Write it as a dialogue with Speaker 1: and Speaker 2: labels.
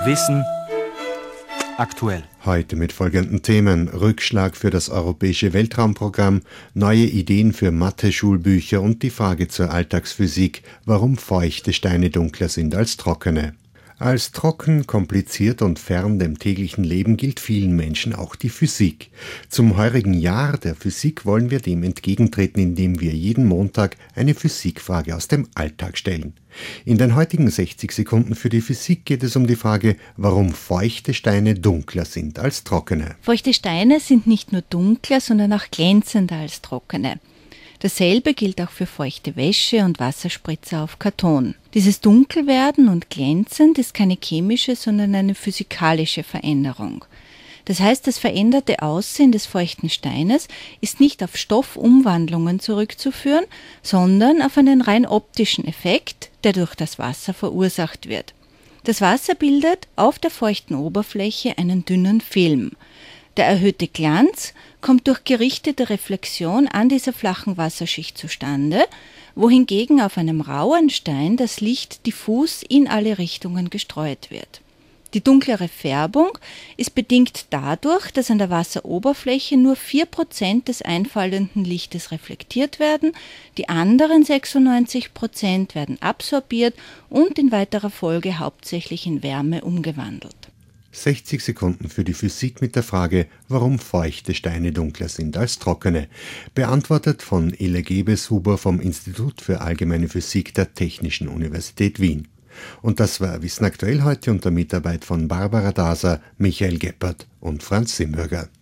Speaker 1: Wissen aktuell.
Speaker 2: Heute mit folgenden Themen: Rückschlag für das europäische Weltraumprogramm, neue Ideen für Mathe-Schulbücher und die Frage zur Alltagsphysik, warum feuchte Steine dunkler sind als trockene. Als trocken, kompliziert und fern dem täglichen Leben gilt vielen Menschen auch die Physik. Zum heurigen Jahr der Physik wollen wir dem entgegentreten, indem wir jeden Montag eine Physikfrage aus dem Alltag stellen. In den heutigen 60 Sekunden für die Physik geht es um die Frage, warum feuchte Steine dunkler sind als trockene.
Speaker 3: Feuchte Steine sind nicht nur dunkler, sondern auch glänzender als trockene. Dasselbe gilt auch für feuchte Wäsche und Wasserspritzer auf Karton. Dieses Dunkelwerden und glänzend ist keine chemische, sondern eine physikalische Veränderung. Das heißt, das veränderte Aussehen des feuchten Steines ist nicht auf Stoffumwandlungen zurückzuführen, sondern auf einen rein optischen Effekt, der durch das Wasser verursacht wird. Das Wasser bildet auf der feuchten Oberfläche einen dünnen Film. Der erhöhte Glanz kommt durch gerichtete Reflexion an dieser flachen Wasserschicht zustande, wohingegen auf einem rauen Stein das Licht diffus in alle Richtungen gestreut wird. Die dunklere Färbung ist bedingt dadurch, dass an der Wasseroberfläche nur 4% des einfallenden Lichtes reflektiert werden, die anderen 96% werden absorbiert und in weiterer Folge hauptsächlich in Wärme umgewandelt.
Speaker 2: 60 Sekunden für die Physik mit der Frage, warum feuchte Steine dunkler sind als trockene. Beantwortet von Ille Gebeshuber vom Institut für Allgemeine Physik der Technischen Universität Wien. Und das war Wissen aktuell heute unter Mitarbeit von Barbara Daser, Michael Geppert und Franz Simbürger.